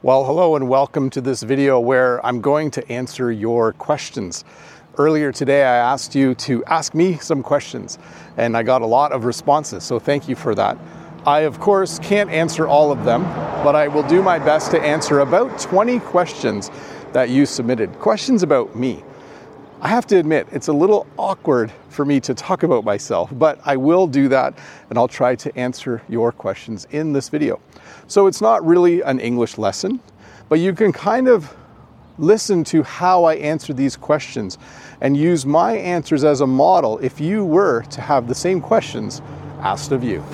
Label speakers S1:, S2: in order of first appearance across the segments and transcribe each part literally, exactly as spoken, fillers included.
S1: Well, hello and welcome to this video where I'm going to answer your questions. Earlier today, I asked you to ask me some questions and I got a lot of responses, so thank you for that. I, of course, can't answer all of them, but I will do my best to answer about twenty questions that you submitted. Questions about me. I have to admit, it's a little awkward for me to talk about myself, but I will do that and I'll try to answer your questions in this video. So it's not really an English lesson, but you can kind of listen to how I answer these questions and use my answers as a model if you were to have the same questions asked of you.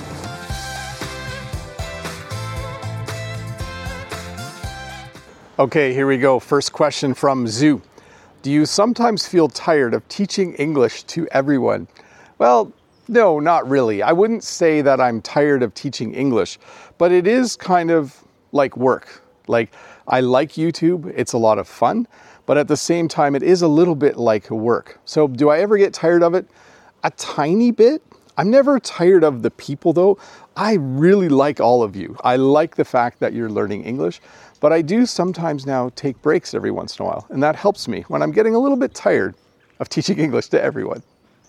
S1: Okay, here we go. First question from Zoo. Do you sometimes feel tired of teaching English to everyone? Well, no, not really. I wouldn't say that I'm tired of teaching English, but it is kind of like work. Like, I like YouTube, it's a lot of fun, but at the same time, it is a little bit like work. So do I ever get tired of it? A tiny bit. I'm never tired of the people though. I really like all of you. I like the fact that you're learning English, but I do sometimes now take breaks every once in a while, and that helps me when I'm getting a little bit tired of teaching English to everyone.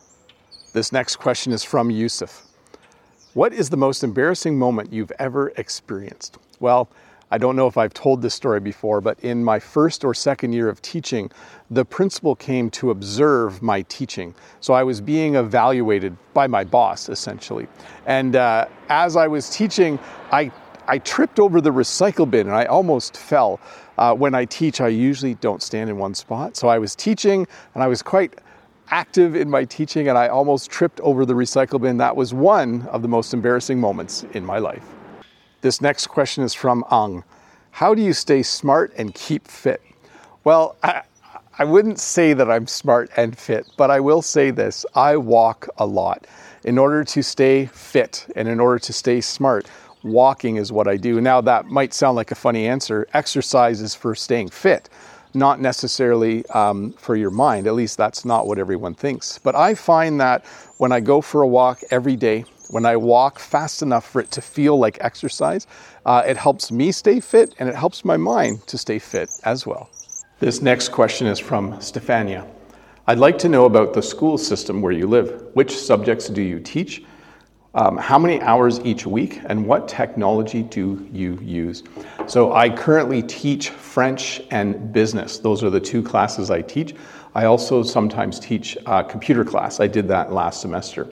S1: This next question is from Yusuf. What is the most embarrassing moment you've ever experienced? Well, I don't know if I've told this story before, but in my first or second year of teaching, the principal came to observe my teaching. So I was being evaluated by my boss, essentially. And uh, as I was teaching, I, I tripped over the recycle bin and I almost fell. Uh, when I teach, I usually don't stand in one spot. So I was teaching and I was quite active in my teaching and I almost tripped over the recycle bin. That was one of the most embarrassing moments in my life. This next question is from Ang. How do you stay smart and keep fit? Well, I, I wouldn't say that I'm smart and fit, but I will say this. I walk a lot. In order to stay fit and in order to stay smart, walking is what I do. Now, that might sound like a funny answer. Exercise is for staying fit, not necessarily um, for your mind. At least that's not what everyone thinks. But I find that when I go for a walk every day, when I walk fast enough for it to feel like exercise, uh, it helps me stay fit and it helps my mind to stay fit as well. This next question is from Stefania. I'd like to know about the school system where you live. Which subjects do you teach? Um, how many hours each week? And what technology do you use? So I currently teach French and business. Those are the two classes I teach. I also sometimes teach a computer class. I did that last semester.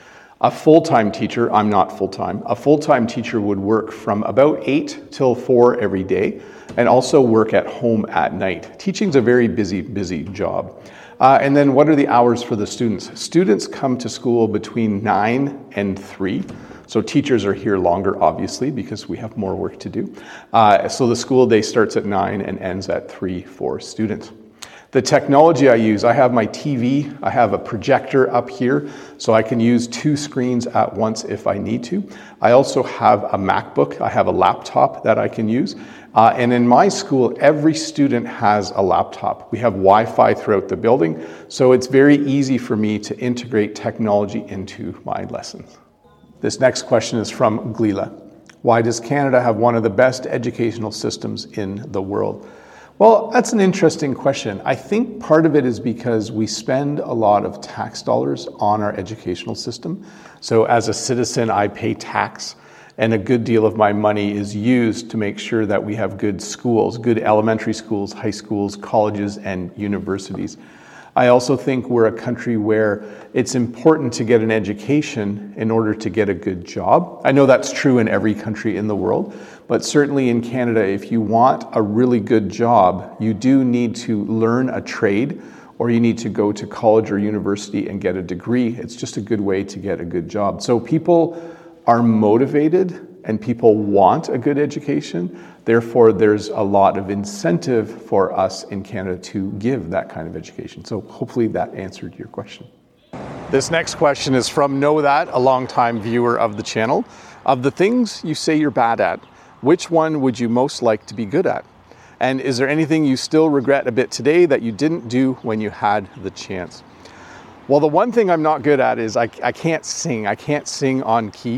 S1: A full-time teacher, I'm not full-time, a full-time teacher would work from about eight till four every day and also work at home at night. Teaching's a very busy, busy job. Uh, and then what are the hours for the students? Students come to school between nine and three. So teachers are here longer, obviously, because we have more work to do. Uh, so the school day starts at nine and ends at three for students. The technology I use, I have my T V, I have a projector up here, so I can use two screens at once if I need to. I also have a MacBook, I have a laptop that I can use. Uh, and in my school, every student has a laptop. We have Wi-Fi throughout the building, so it's very easy for me to integrate technology into my lessons. This next question is from Glila. Why does Canada have one of the best educational systems in the world? Well, that's an interesting question. I think part of it is because we spend a lot of tax dollars on our educational system. So as a citizen, I pay tax, and a good deal of my money is used to make sure that we have good schools, good elementary schools, high schools, colleges, and universities. I also think we're a country where it's important to get an education in order to get a good job. I know that's true in every country in the world, but certainly in Canada, if you want a really good job, you do need to learn a trade or you need to go to college or university and get a degree. It's just a good way to get a good job. So people are motivated and people want a good education. Therefore, there's a lot of incentive for us in Canada to give that kind of education. So hopefully that answered your question. This next question is from Know That, a longtime viewer of the channel. Of the things you say you're bad at, which one would you most like to be good at? And is there anything you still regret a bit today that you didn't do when you had the chance? Well, the one thing I'm not good at is I, I can't sing. I can't sing on key.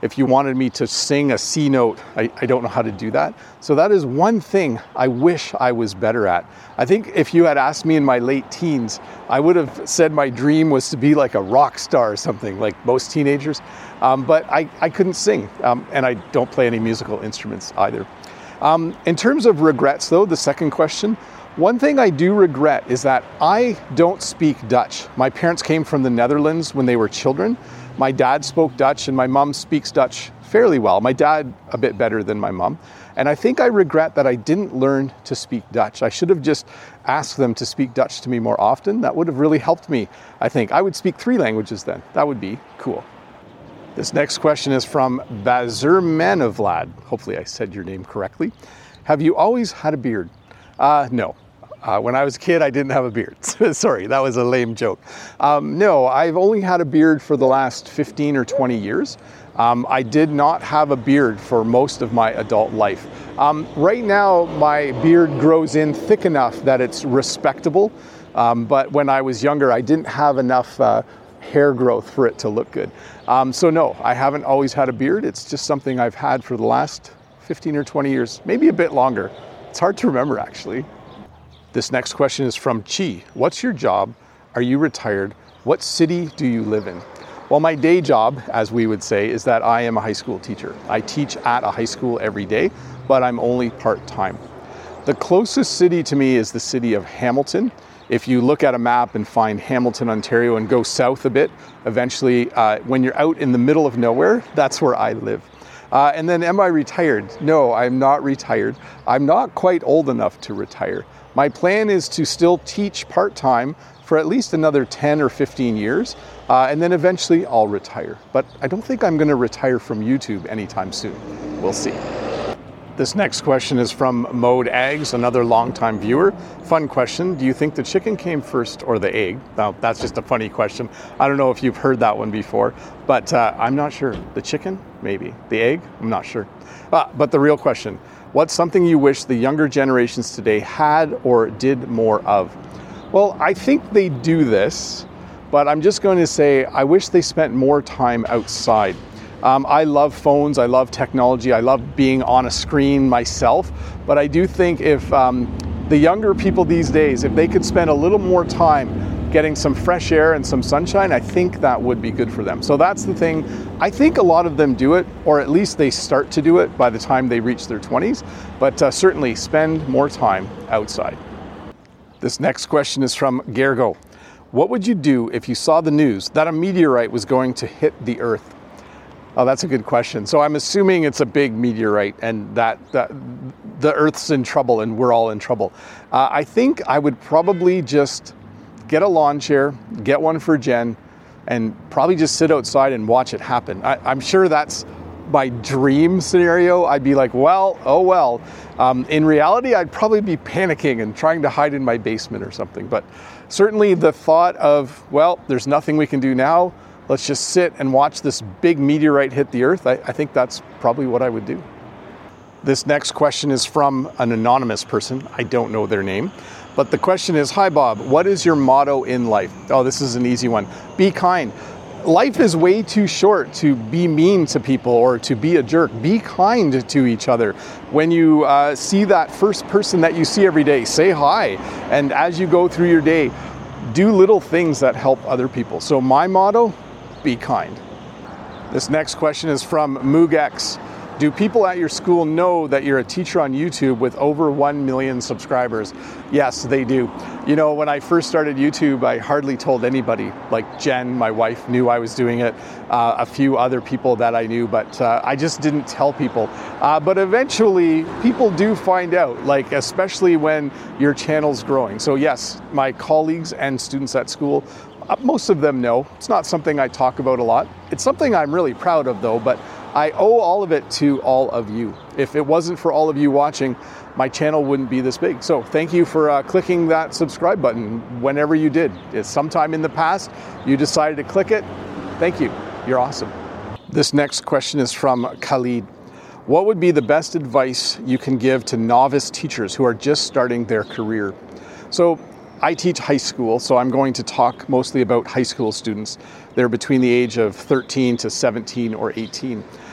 S1: If you wanted me to sing a C note, I, I don't know how to do that. So that is one thing I wish I was better at. I think if you had asked me in my late teens, I would have said my dream was to be like a rock star or something, like most teenagers. Um, but I, I couldn't sing, um, and I don't play any musical instruments either. Um, in terms of regrets though, the second question, one thing I do regret is that I don't speak Dutch. My parents came from the Netherlands when they were children. My dad spoke Dutch and my mom speaks Dutch fairly well. My dad a bit better than my mom. And I think I regret that I didn't learn to speak Dutch. I should have just asked them to speak Dutch to me more often. That would have really helped me, I think. I would speak three languages then. That would be cool. This next question is from Bazurmanovlad. Hopefully I said your name correctly. Have you always had a beard? Uh, no. Uh, when I was a kid, I didn't have a beard. Sorry, that was a lame joke. Um, no, I've only had a beard for the last fifteen or twenty years. Um, I did not have a beard for most of my adult life. Um, right now, my beard grows in thick enough that it's respectable. Um, but when I was younger, I didn't have enough uh, hair growth for it to look good. Um, so no, I haven't always had a beard. It's just something I've had for the last fifteen or twenty years, maybe a bit longer. It's hard to remember, actually. This next question is from Chi. What's your job? Are you retired? What city do you live in? Well, my day job, as we would say, is that I am a high school teacher. I teach at a high school every day, but I'm only part-time. The closest city to me is the city of Hamilton. If you look at a map and find Hamilton, Ontario, and go south a bit, eventually, uh, when you're out in the middle of nowhere, that's where I live. Uh, and then am I retired? No, I'm not retired. I'm not quite old enough to retire. My plan is to still teach part-time for at least another ten or fifteen years, uh, and then eventually I'll retire. But I don't think I'm gonna retire from YouTube anytime soon. We'll see. This next question is from Mode Eggs, another longtime viewer. Fun question, do you think the chicken came first or the egg? Now, that's just a funny question. I don't know if you've heard that one before, but uh, I'm not sure. The chicken? Maybe. The egg? I'm not sure. Uh, but the real question, what's something you wish the younger generations today had or did more of? Well, I think they do this, but I'm just going to say I wish they spent more time outside. Um, I love phones, I love technology, I love being on a screen myself, but I do think if um, the younger people these days, if they could spend a little more time getting some fresh air and some sunshine, I think that would be good for them. So that's the thing. I think a lot of them do it, or at least they start to do it by the time they reach their twenties, but uh, certainly spend more time outside. This next question is from Gergo. What would you do if you saw the news that a meteorite was going to hit the Earth? Oh, that's a good question. So I'm assuming it's a big meteorite and that, that the Earth's in trouble and we're all in trouble. Uh, I think I would probably just get a lawn chair, get one for Jen, and probably just sit outside and watch it happen. I, I'm sure that's my dream scenario. I'd be like, well, oh well. Um, in reality, I'd probably be panicking and trying to hide in my basement or something. But certainly the thought of, well, there's nothing we can do now. Let's just sit and watch this big meteorite hit the Earth. I, I think that's probably what I would do. This next question is from an anonymous person. I don't know their name. But the question is, hi Bob, what is your motto in life? Oh, this is an easy one. Be kind. Life is way too short to be mean to people or to be a jerk. Be kind to each other. When you uh, see that first person that you see every day, say hi. And as you go through your day, do little things that help other people. So my motto, be kind. This next question is from Moogex. Do people at your school know that you're a teacher on YouTube with over one million subscribers? Yes, they do. You know, when I first started YouTube, I hardly told anybody. Like Jen, my wife, knew I was doing it. Uh, a few other people that I knew, but uh, I just didn't tell people. Uh, but eventually, people do find out, like especially when your channel's growing. So yes, my colleagues and students at school, uh, most of them know. It's not something I talk about a lot. It's something I'm really proud of though, but I owe all of it to all of you. If it wasn't for all of you watching, my channel wouldn't be this big. So thank you for uh, clicking that subscribe button whenever you did. It's sometime in the past, you decided to click it. Thank you. You're awesome. This next question is from Khalid. What would be the best advice you can give to novice teachers who are just starting their career? So I teach high school, so I'm going to talk mostly about high school students. They're between the age of thirteen to seventeen or eighteen.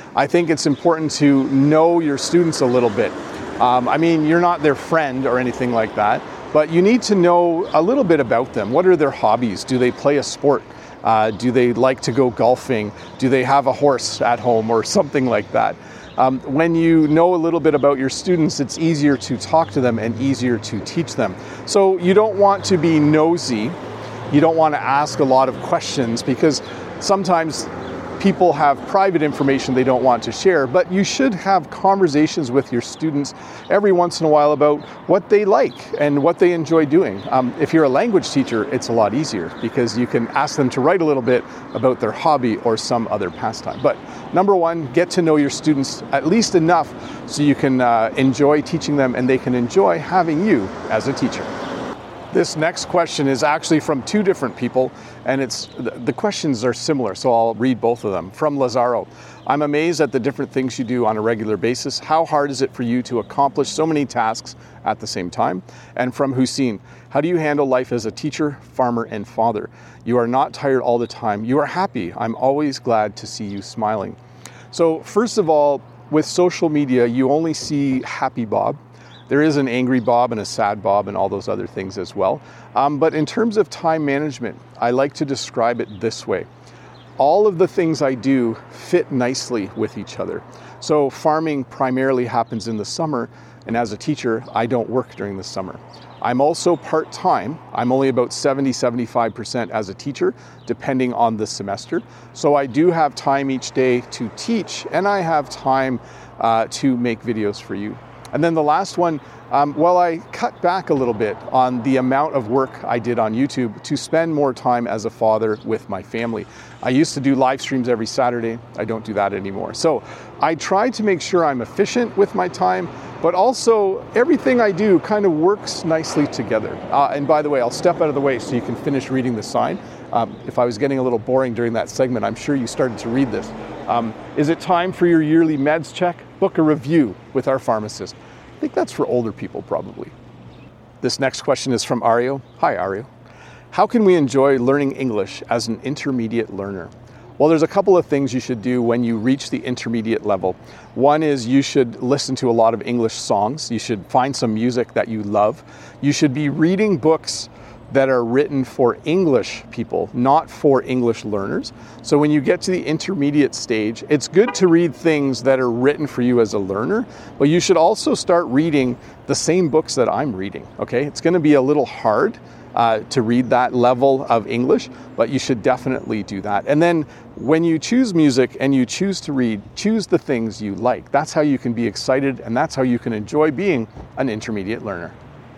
S1: I think it's important to know your students a little bit. Um, I mean, you're not their friend or anything like that, but you need to know a little bit about them. What are their hobbies? Do they play a sport? Uh, do they like to go golfing? Do they have a horse at home or something like that? Um, when you know a little bit about your students, it's easier to talk to them and easier to teach them. So you don't want to be nosy. You don't want to ask a lot of questions because sometimes people have private information they don't want to share, but you should have conversations with your students every once in a while about what they like and what they enjoy doing. Um, if you're a language teacher, it's a lot easier because you can ask them to write a little bit about their hobby or some other pastime. But number one, get to know your students at least enough so you can uh, enjoy teaching them and they can enjoy having you as a teacher. This next question is actually from two different people, and it's the questions are similar, so I'll read both of them. From Lazaro, I'm amazed at the different things you do on a regular basis. How hard is it for you to accomplish so many tasks at the same time? And from Hussein, how do you handle life as a teacher, farmer, and father? You are not tired all the time. You are happy. I'm always glad to see you smiling. So first of all, with social media, you only see happy Bob. There is an angry Bob and a sad Bob and all those other things as well. Um, but in terms of time management, I like to describe it this way. All of the things I do fit nicely with each other. So farming primarily happens in the summer, and as a teacher, I don't work during the summer. I'm also part-time. I'm only about seventy, seventy-five percent as a teacher, depending on the semester. So I do have time each day to teach, and I have time uh, to make videos for you. And then the last one, um, well, I cut back a little bit on the amount of work I did on YouTube to spend more time as a father with my family. I used to do live streams every Saturday. I don't do that anymore. So I try to make sure I'm efficient with my time, but also everything I do kind of works nicely together. Uh, and by the way, I'll step out of the way so you can finish reading the sign. Um, if I was getting a little boring during that segment, I'm sure you started to read this. Um, is it time for your yearly meds check? Book a review with our pharmacist. I think that's for older people probably. This next question is from Ario. Hi Ario. How can we enjoy learning English as an intermediate learner? Well, there's a couple of things you should do when you reach the intermediate level. One is you should listen to a lot of English songs. You should find some music that you love. You should be reading books that are written for English people, not for English learners. So when you get to the intermediate stage, it's good to read things that are written for you as a learner, but you should also start reading the same books that I'm reading, okay? It's gonna be a little hard uh, to read that level of English, but you should definitely do that. And then when you choose music and you choose to read, choose the things you like. That's how you can be excited, and that's how you can enjoy being an intermediate learner.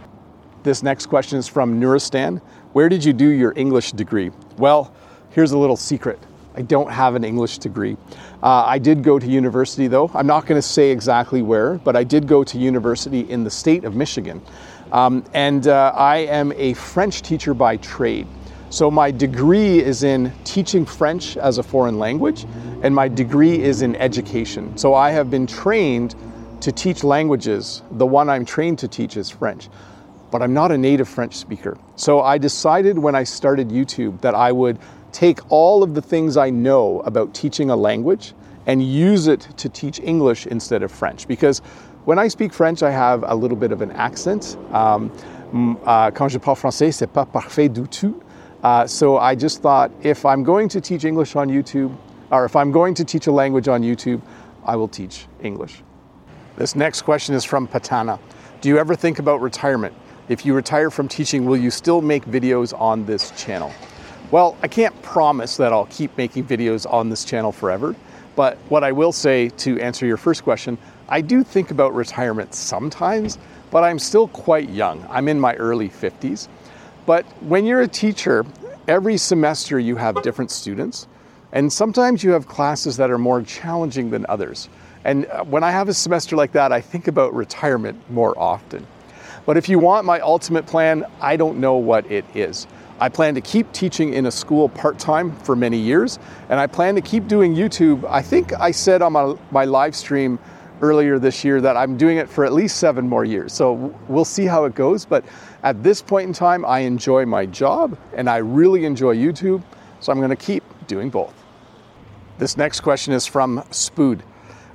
S1: This next question is from Nuristan. Where did you do your English degree? Well, here's a little secret. I don't have an English degree. Uh, I did go to university though. I'm not gonna say exactly where, but I did go to university in the state of Michigan. Um, and uh, I am a French teacher by trade. So my degree is in teaching French as a foreign language, and my degree is in education. So I have been trained to teach languages. The one I'm trained to teach is French. But I'm not a native French speaker. So I decided when I started YouTube that I would take all of the things I know about teaching a language and use it to teach English instead of French. Because when I speak French, I have a little bit of an accent. Um, uh, quand je parle français, c'est pas parfait du tout. Uh, so I just thought, if I'm going to teach English on YouTube, or if I'm going to teach a language on YouTube, I will teach English. This next question is from Patana. Do you ever think about retirement? If you retire from teaching, will you still make videos on this channel? Well, I can't promise that I'll keep making videos on this channel forever, but what I will say to answer your first question, I do think about retirement sometimes, but I'm still quite young. I'm in my early fifties. But when you're a teacher, every semester you have different students, and sometimes you have classes that are more challenging than others. And when I have a semester like that, I think about retirement more often. But if you want my ultimate plan, I don't know what it is. I plan to keep teaching in a school part-time for many years, and I plan to keep doing YouTube. I think I said on my, my live stream earlier this year that I'm doing it for at least seven more years. So we'll see how it goes. But at this point in time, I enjoy my job and I really enjoy YouTube. So I'm gonna keep doing both. This next question is from Spood.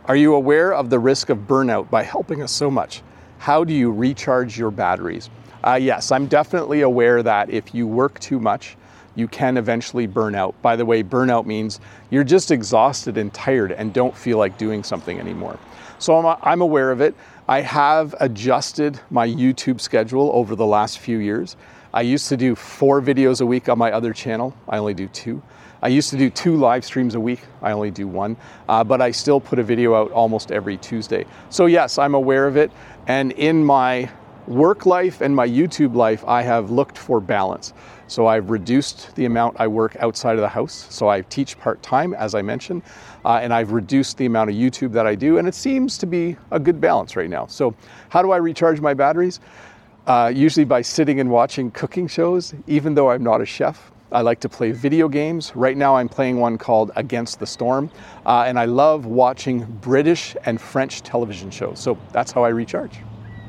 S1: Are you aware of the risk of burnout by helping us so much? How do you recharge your batteries? Uh, yes, I'm definitely aware that if you work too much, you can eventually burn out. By the way, burnout means you're just exhausted and tired and don't feel like doing something anymore. So I'm, I'm aware of it. I have adjusted my YouTube schedule over the last few years. I used to do four videos a week on my other channel. I only do two. I used to do two live streams a week. I only do one, uh, but I still put a video out almost every Tuesday. So yes, I'm aware of it. And in my work life and my YouTube life, I have looked for balance. So I've reduced the amount I work outside of the house. So I teach part-time, as I mentioned, uh, and I've reduced the amount of YouTube that I do, and it seems to be a good balance right now. So how do I recharge my batteries? Uh, usually by sitting and watching cooking shows, even though I'm not a chef. I like to play video games. Right now I'm playing one called Against the Storm, uh, and I love watching British and French television shows. So that's how I recharge.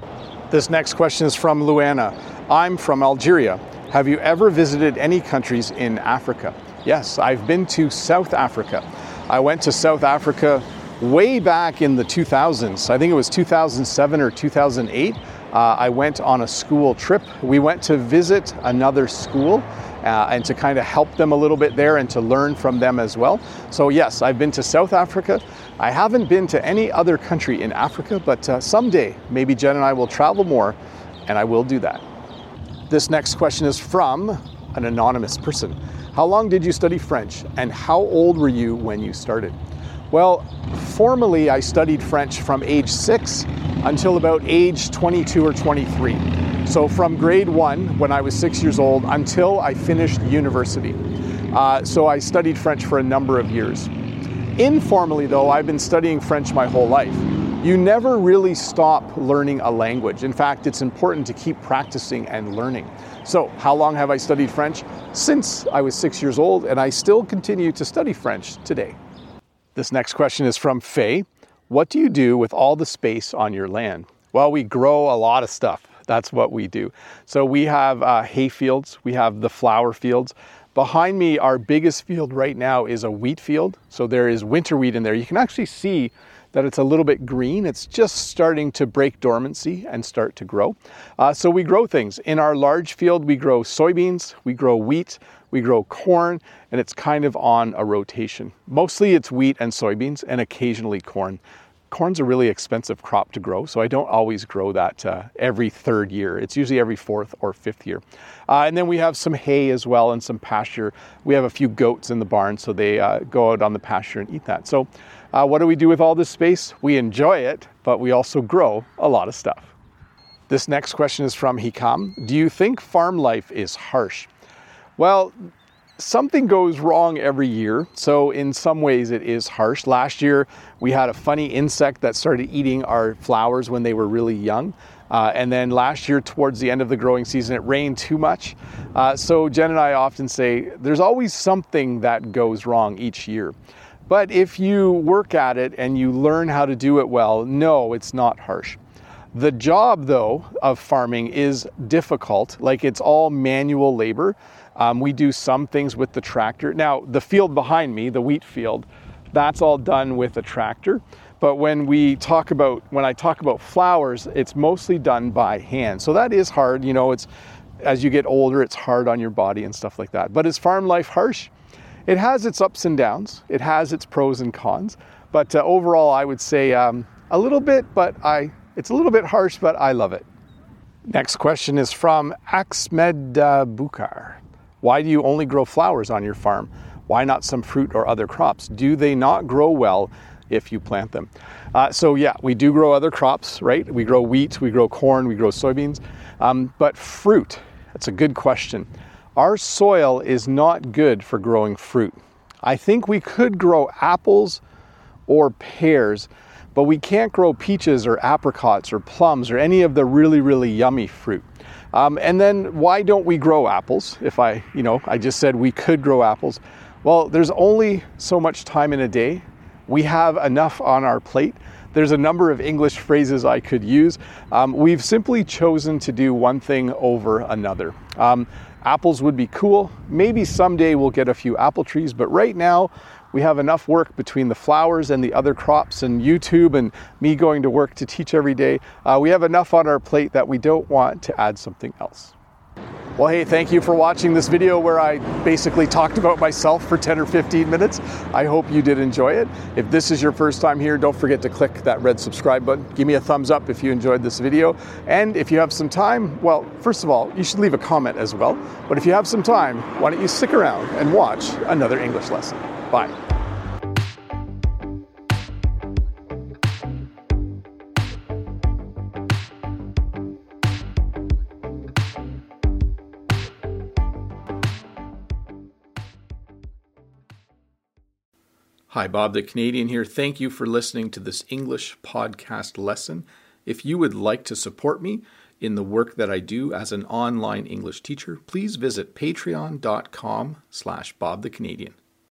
S1: This next question is from Luana. I'm from Algeria. Have you ever visited any countries in Africa? Yes, I've been to South Africa. I went to South Africa way back in the two thousands. I think it was two thousand seven or two thousand eight. Uh, I went on a school trip. We went to visit another school uh, and to kind of help them a little bit there and to learn from them as well. So yes, I've been to South Africa. I haven't been to any other country in Africa, but uh, someday maybe Jen and I will travel more, and I will do that. This next question is from an anonymous person. How long did you study French, and how old were you when you started? Well, formally I studied French from age six until about age twenty-two or twenty-three. So from grade one, when I was six years old, until I finished university. Uh, so I studied French for a number of years. Informally though, I've been studying French my whole life. You never really stop learning a language. In fact, it's important to keep practicing and learning. So how long have I studied French? Since I was six years old, and I still continue to study French today. This next question is from Faye. What do you do with all the space on your land? Well, we grow a lot of stuff. That's what we do. So we have uh, hay fields, we have the flower fields. Behind me, our biggest field right now is a wheat field. So there is winter wheat in there. You can actually see that it's a little bit green. It's just starting to break dormancy and start to grow. Uh, so we grow things. In our large field, we grow soybeans, we grow wheat, we grow corn, and it's kind of on a rotation. Mostly it's wheat and soybeans and occasionally corn. Corn's a really expensive crop to grow, so I don't always grow that uh, every third year. It's usually every fourth or fifth year. Uh, and then we have some hay as well and some pasture. We have a few goats in the barn, so they uh, go out on the pasture and eat that. So uh, what do we do with all this space? We enjoy it, but we also grow a lot of stuff. This next question is from Hikam. Do you think farm life is harsh? Well, something goes wrong every year, so in some ways it is harsh. Last year we had a funny insect that started eating our flowers when they were really young. Uh, and then last year, towards the end of the growing season, it rained too much. Uh, so Jen and I often say there's always something that goes wrong each year. But if you work at it and you learn how to do it well, no, it's not harsh. The job, though, of farming is difficult. Like, it's all manual labor. Um, we do some things with the tractor. Now, the field behind me, the wheat field, that's all done with a tractor. But when we talk about, when I talk about flowers, it's mostly done by hand. So that is hard. You know, it's, as you get older, it's hard on your body and stuff like that. But is farm life harsh? It has its ups and downs. It has its pros and cons. But uh, overall, I would say um, a little bit, but I, it's a little bit harsh, but I love it. Next question is from Axmed uh, Bukar. Why do you only grow flowers on your farm? Why not some fruit or other crops? Do they not grow well if you plant them? Uh, so yeah, we do grow other crops, right? We grow wheat, we grow corn, we grow soybeans. Um, but fruit, that's a good question. Our soil is not good for growing fruit. I think we could grow apples or pears, but we can't grow peaches or apricots or plums or any of the really, really yummy fruit. Um, and then why don't we grow apples? If I, you know, I just said we could grow apples. Well, there's only so much time in a day. We have enough on our plate. There's a number of English phrases I could use. Um, we've simply chosen to do one thing over another. Um, apples would be cool. Maybe someday we'll get a few apple trees, but right now We have enough work between the flowers and the other crops and YouTube and me going to work to teach every day. Uh, we have enough on our plate that we don't want to add something else. Well, hey, thank you for watching this video where I basically talked about myself for ten or fifteen minutes. I hope you did enjoy it. If this is your first time here, don't forget to click that red subscribe button. Give me a thumbs up if you enjoyed this video. And if you have some time, well, first of all, you should leave a comment as well. But if you have some time, why don't you stick around and watch another English lesson. Bye. Hi, Bob the Canadian here. Thank you for listening to this English podcast lesson. If you would like to support me in the work that I do as an online English teacher, please visit patreon dot com slash Bob the Canadian.